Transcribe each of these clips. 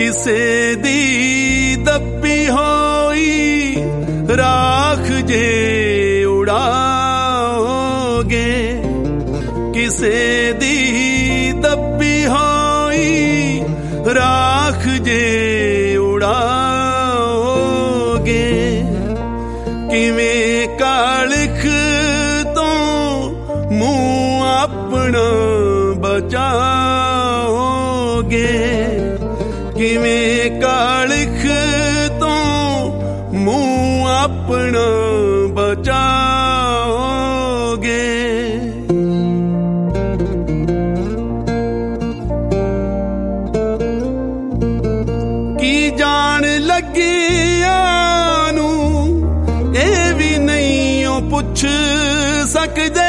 ਕਿਸੇ ਦੀ ਦੱਬੀ ਹੋਈ ਰਾਖ ਜੇ ਉਡਾਓਗੇ, ਕਿਸੇ ਦੀ ਦੱਬੀ ਹੋਈ ਰਾਖ ਜੇ ਉਡਾਓਗੇ। ਕਿਵੇਂ ਕਾਲਖ ਤੋਂ ਮੂੰਹ ਆਪਣਾ ਬਚਾਓਗੇ, ਕਿਵੇਂ ਕਾਲਖ ਤੋਂ ਮੂੰਹ ਆਪਣਾ ਬਚਾਓਗੇ। ਕੀ ਜਾਣ ਲੱਗਿਆਂ ਨੂੰ ਇਹ ਵੀ ਨਹੀਂ ਉਹ ਪੁੱਛ ਸਕਦੇ,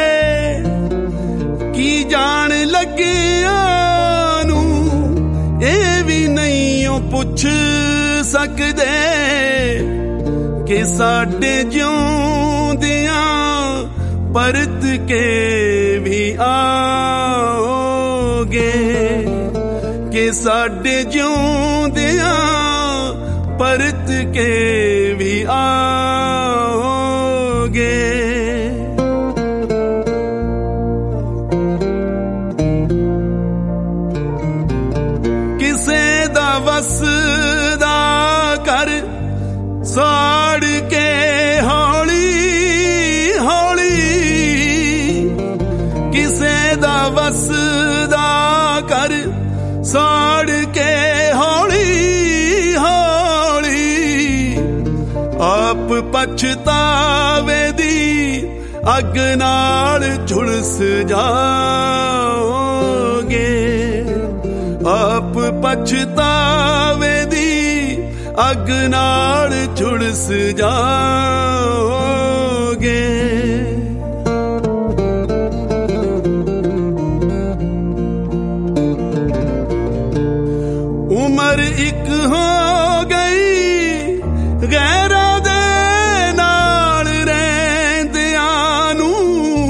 ਕੀ ਜਾਣ ਲੱਗਿਆਂ ਨੂੰ ਇਹ ਵੀ ਨਹੀਂ ਉਹ ਪੁੱਛ ਸਕਦੇ ਕਿ ਸਾਡੇ ਜਿਉਂਦਿਆਂ ਪਰਤ ਕੇ ਵੀ ਆਓਗੇ, ਕਿ ਸਾਡੇ ਜਿਉਂਦਿਆਂ ਪਰਤ ਕੇ ਵੀ ਆਓਗੇ। ਕਿਸੇ ਦਾ ਵਸਦਾ ਕਰ ਸਾੜ ਕੇ ਹੌਲੀ ਹੌਲੀ, ਕਿਸੇ ਦਾ ਵਸਦਾ ਕਰ ਸਾੜ ਕੇ ਹੌਲੀ ਹੌਲੀ, ਆਪ ਪਛਤਾਵੇ ਦੀ ਅੱਗ ਨਾਲ ਝੁਲਸ ਜਾਓਗੇ, ਆਪ ਪਛਤਾਵੇ ਦੀ ਅੱਗ ਨਾਲ ਝੁਲਸ ਜਾਓਗੇ। ਉਮਰ ਇੱਕ ਹੋ ਗਈ ਗੈਰਾਂ ਦੇ ਨਾਲ ਰਹਿੰਦਿਆਂ ਨੂੰ,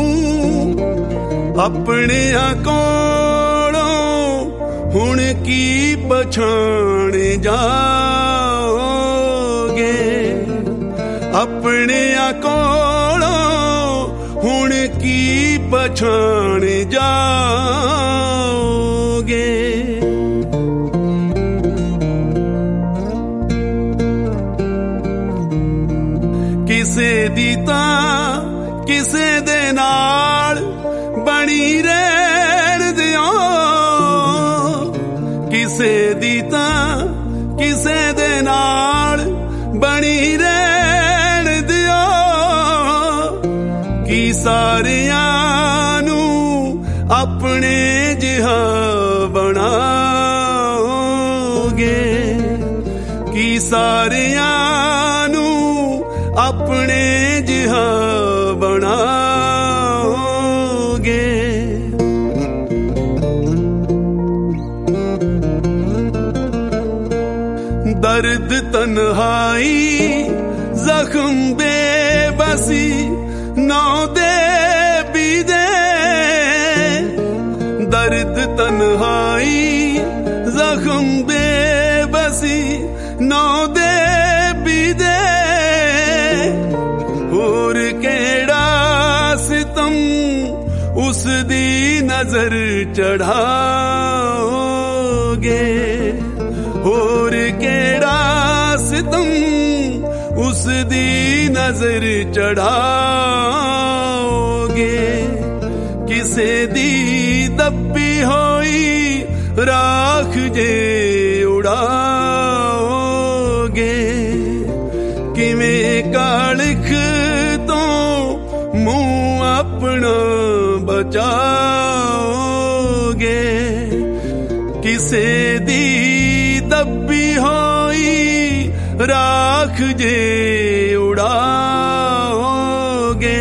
ਆਪਣਿਆਂ ਕੋਲੋਂ ਹੁਣ ਕੀ ਪਛਾਣ ਜਾਓਗੇ, ਆਪਣਿਆਂ ਕੋਲੋਂ ਹੁਣ ਕੀ ਪਛਾਣ ਜਾਓਗੇ। ਕਿਸੇ ਦੀ ਤਾਂ ਕਿਸੇ ਦੇ ਨਾਲ ਬਣੀ ਰਹਿਣ ਦਿਓ, ਕਿਸੇ ਦੀ ਤਾਂ ਕਿਸੇ ਦੇ ਨਾਲ ਬਣੀ ਰਹਿਣ ਦਿਓ, ਕੀ ਸਾਰਿਆਂ ਨੂੰ ਆਪਣੇ ਜਿਹਾ ਬਣਾਓਗੇ, ਕੀ ਸਾਰਿਆਂ ਨੂੰ ਆਪਣੇ ਜਿਹਾ ਬਣਾਓਗੇ। ਦਰਦ ਤਨਹਾਈ ਜ਼ਖਮ ਬੇਬਸੀ ਨੌ ਦੇ ਬੀਦੇ, ਦਰਦ ਤਨਹਾਈ ਜ਼ਖਮ ਬੇਬਸੀ ਨੌ ਦੇ ਬੀਦੇ, ਹੋਰ ਕਿਹੜਾ ਸਿਤਮ ਉਸ ਦੀ ਨਜ਼ਰ ਚੜਾਓਗੇ, ਹੋਰ ਕਿਹੜਾ ਸਿਤਮ ਉਸ ਦੀ ਨਜ਼ਰ ਚੜਾਓਗੇ। ਕਿਸੇ ਦੀ ਦੱਬੀ ਹੋਈ ਰਾਖ ਜੇ ਉਡਾਓਗੇ, ਕਿਵੇਂ ਕਾਲਖ ਤੋਂ ਮੂੰਹ ਆਪਣਾ ਬਚਾਓਗੇ, ਕਿਸੇ ਦੀ ਦੱਬੀ ਹੋਈ ਰਾਖ ਜੇ ਉਡਾਓਗੇ।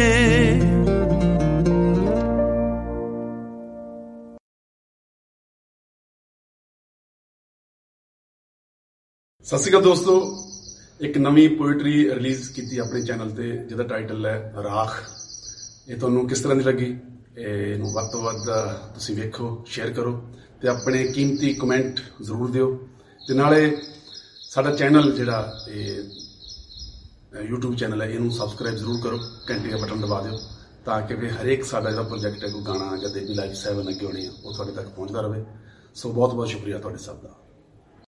ਸਤਿ ਸ਼੍ਰੀ ਅਕਾਲ ਦੋਸਤੋ, ਇੱਕ ਨਵੀਂ ਪੋਇਟਰੀ ਰਿਲੀਜ਼ ਕੀਤੀ ਆਪਣੇ ਚੈਨਲ ਤੇ ਜਿਹਦਾ ਟਾਈਟਲ ਹੈ ਰਾਖ। ਇਹ ਤੁਹਾਨੂੰ ਕਿਸ ਤਰ੍ਹਾਂ ਦੀ ਲੱਗੀ? ਇਹਨੂੰ ਵੱਧ ਤੋਂ ਵੱਧ ਤੁਸੀਂ ਵੇਖੋ, ਸ਼ੇਅਰ ਕਰੋ ਤੇ ਆਪਣੇ ਕੀਮਤੀ ਕਮੈਂਟ ਜ਼ਰੂਰ ਦਿਓ। ਤੇ ਨਾਲੇ ਸਾਡਾ ਚੈਨਲ ਜਿਹੜਾ ਇਹ YouTube ਚੈਨਲ ਹੈ ਇਹਨੂੰ ਸਬਸਕ੍ਰਾਈਬ ਜ਼ਰੂਰ ਕਰੋ, ਘੰਟੀ ਦਾ ਬਟਨ ਦਬਾ ਦਿਓ ਤਾਂ ਕਿ ਵੀ ਹਰੇਕ ਸਾਡਾ ਜਿਹੜਾ ਪ੍ਰੋਜੈਕਟ ਹੈ, ਕੋਈ ਗਾਣਾ ਜਾਂ ਦੇਵੀ ਲਾਈਫ 7 ਅੱਗੇ ਹੋਣੀ ਆ, ਉਹ ਤੁਹਾਡੇ ਤੱਕ ਪਹੁੰਚਦਾ ਰਹੇ। ਸੋ ਬਹੁਤ ਬਹੁਤ ਸ਼ੁਕਰੀਆ ਤੁਹਾਡੇ ਸਭ ਦਾ।